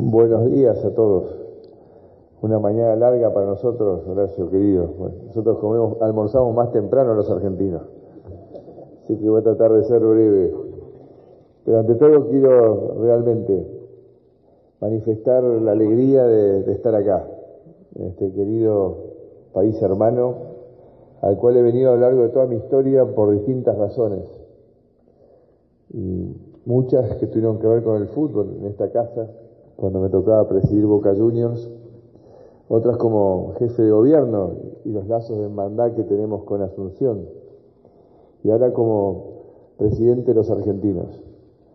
Buenos días a todos. Una mañana larga para nosotros, Horacio querido. Bueno, nosotros almorzamos más temprano los argentinos, así que voy a tratar de ser breve. Pero ante todo quiero realmente manifestar la alegría de estar acá, en este querido país hermano, al cual he venido a lo largo de toda mi historia por distintas razones. Y muchas que tuvieron que ver con el fútbol en esta casa, cuando me tocaba presidir Boca Juniors, otras como jefe de gobierno y los lazos de hermandad que tenemos con Asunción, y ahora como presidente de los argentinos.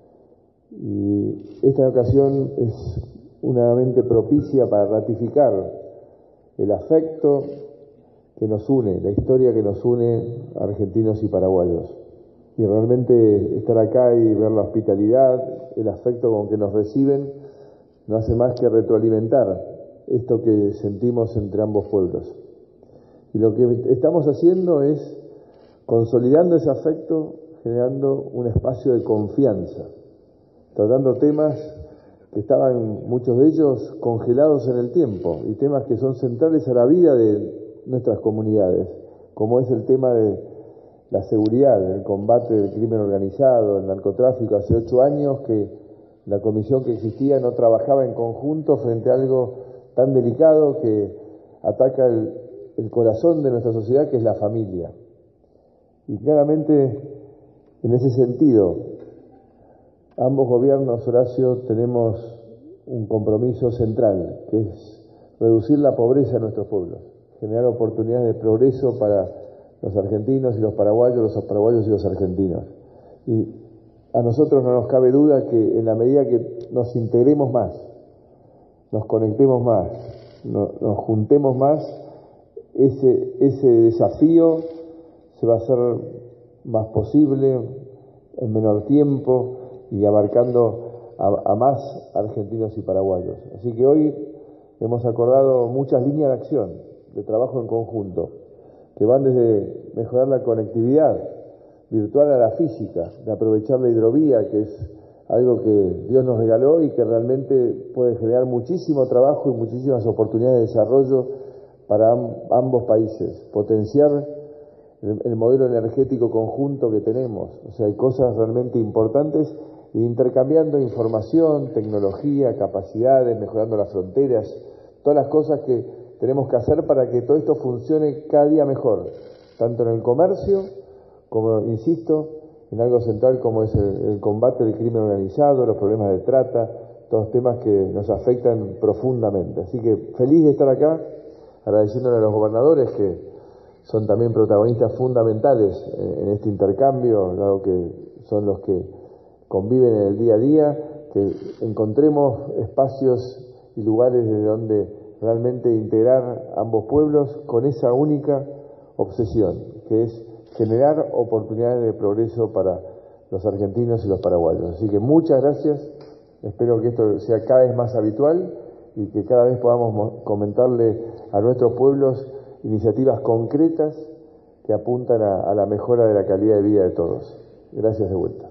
Y esta ocasión es nuevamente propicia para ratificar el afecto que nos une, la historia que nos une a argentinos y paraguayos. Y realmente estar acá y ver la hospitalidad, el afecto con que nos reciben, no hace más que retroalimentar esto que sentimos entre ambos pueblos. Y lo que estamos haciendo es consolidando ese afecto, generando un espacio de confianza, tratando temas que estaban, muchos de ellos, congelados en el tiempo, y temas que son centrales a la vida de nuestras comunidades, como es el tema de la seguridad, el combate del crimen organizado, el narcotráfico. Hace 8 años que la comisión que existía no trabajaba en conjunto frente a algo tan delicado que ataca el corazón de nuestra sociedad, que es la familia. Y claramente, en ese sentido, ambos gobiernos, Horacio, tenemos un compromiso central, que es reducir la pobreza en nuestros pueblos, generar oportunidades de progreso para los argentinos y los paraguayos y los argentinos. Y a nosotros no nos cabe duda que en la medida que nos integremos más, nos conectemos más, nos juntemos más, ese desafío se va a hacer más posible en menor tiempo y abarcando a más argentinos y paraguayos. Así que hoy hemos acordado muchas líneas de acción, de trabajo en conjunto, que van desde mejorar la conectividad virtual a la física, de aprovechar la hidrovía, que es algo que Dios nos regaló y que realmente puede generar muchísimo trabajo y muchísimas oportunidades de desarrollo para ambos países, potenciar el modelo energético conjunto que tenemos. O sea, hay cosas realmente importantes, e intercambiando información, tecnología, capacidades, mejorando las fronteras, todas las cosas que tenemos que hacer para que todo esto funcione cada día mejor, tanto en el comercio como, insisto, en algo central como es el combate del crimen organizado, los problemas de trata, todos temas que nos afectan profundamente. Así que feliz de estar acá, agradeciéndole a los gobernadores que son también protagonistas fundamentales en este intercambio, dado que son los que conviven en el día a día, que encontremos espacios y lugares desde donde realmente integrar ambos pueblos con esa única obsesión, que es generar oportunidades de progreso para los argentinos y los paraguayos. Así que muchas gracias, espero que esto sea cada vez más habitual y que cada vez podamos comentarle a nuestros pueblos iniciativas concretas que apuntan a la mejora de la calidad de vida de todos. Gracias de vuelta.